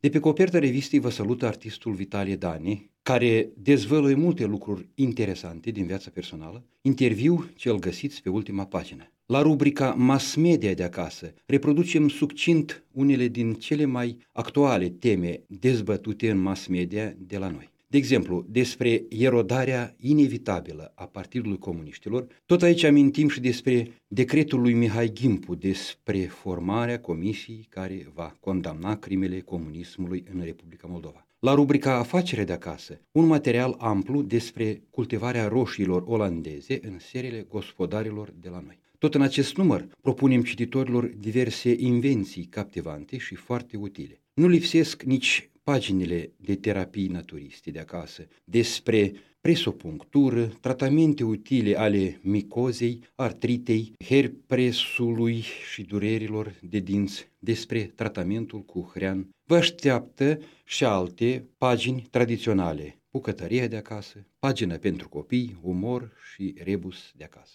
De pe coperta revistei vă salută artistul Vitalie Dani, care dezvăluie multe lucruri interesante din viața personală, interviu ce îl găsiți pe ultima pagină. La rubrica Mass Media de acasă reproducem succint unele din cele mai actuale teme dezbătute în mass media de la noi. De exemplu, despre erodarea inevitabilă a Partidului Comuniștilor, tot aici amintim și despre decretul lui Mihai Gimpu despre formarea comisiei care va condamna crimele comunismului în Republica Moldova. La rubrica Afacere de acasă, un material amplu despre cultivarea roșiilor olandeze în seriile gospodarilor de la noi. Tot în acest număr propunem cititorilor diverse invenții captivante și foarte utile. Nu lipsesc nici paginile de terapii naturiste de acasă, despre presopunctură, tratamente utile ale micozei, artritei, herpresului și durerilor de dinți, despre tratamentul cu hrean. Vă așteaptă și alte pagini tradiționale, bucătăria de acasă, pagina pentru copii, umor și rebus de acasă.